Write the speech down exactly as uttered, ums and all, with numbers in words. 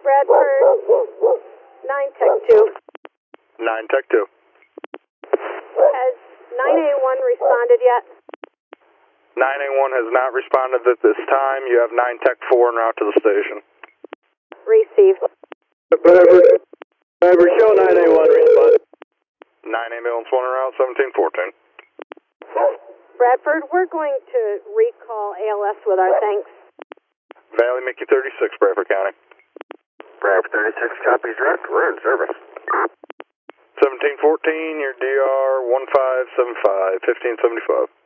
Bradford, nine Tech two. nine Tech two. Has nine A one responded yet? nine A one has not responded at this time. You have nine Tech four en route to the station. Received. Bradford, Bradford, show nine A one responded. nine ambulance one en route, seventeen fourteen. Bradford, we're going to recall A L S with our thanks. Valley Mickey thirty-six, Bradford County. Bradford thirty-six copies direct. We're in service. seventeen fourteen, your D R one five seven five, fifteen seventy-five.